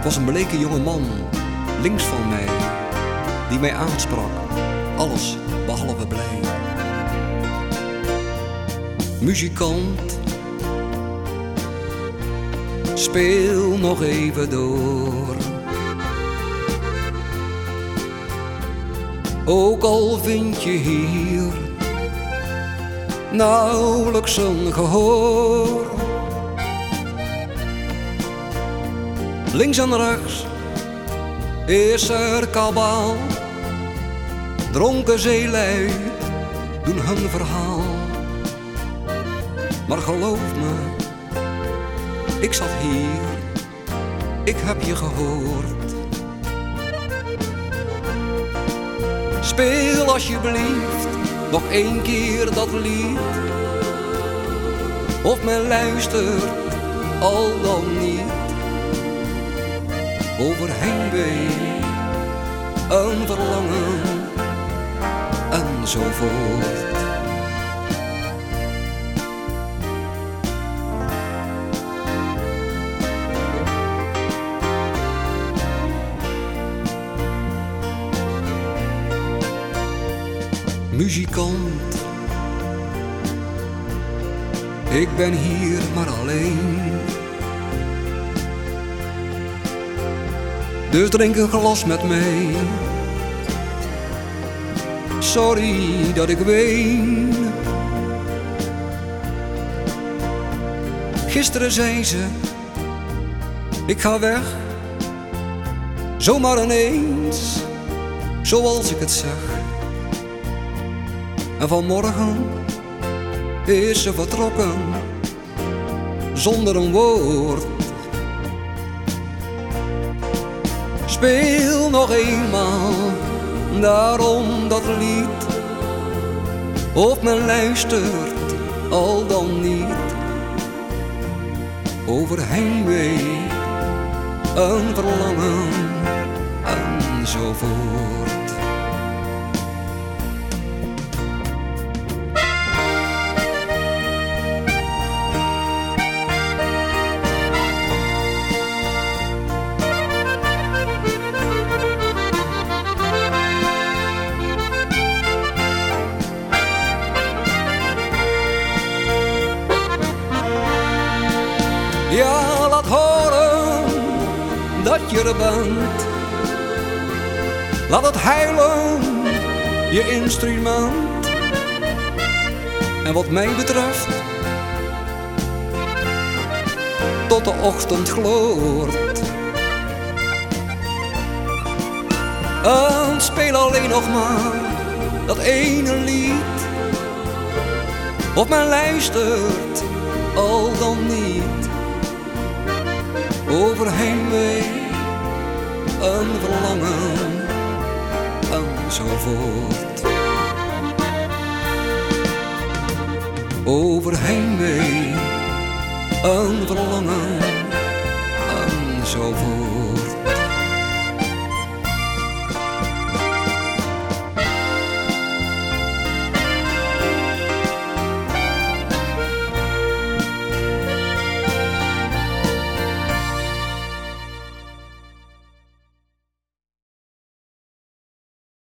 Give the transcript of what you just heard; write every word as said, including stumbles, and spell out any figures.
was een bleke jonge man, links van mij, die mij aansprak, alles behalve blij. Muzikant, speel nog even door. Ook al vind je hier nauwelijks een gehoor. Links en rechts is er kabaal, dronken zeelui doen hun verhaal. Maar geloof me, ik zat hier, ik heb je gehoord. Speel alsjeblieft nog één keer dat lied, of men luistert al dan niet. Over heimwee, een verlangen enzovoort. Muzikant, ik ben hier maar alleen. Dus drink een glas met mij. Sorry dat ik ween. Gisteren zei ze, ik ga weg, zomaar ineens, zoals ik het zeg. En vanmorgen is ze vertrokken, zonder een woord. Speel nog eenmaal, daarom dat lied, of men luistert al dan niet. Over heimwee, een verlangen enzovoort. Ja, laat horen dat je er bent. Laat het huilen, je instrument. En wat mij betreft, tot de ochtend gloort. En speel alleen nog maar dat ene lied, of men luistert al dan niet. Over heimwee, een verlangen enzovoort. Over heimwee, een verlangen enzovoort.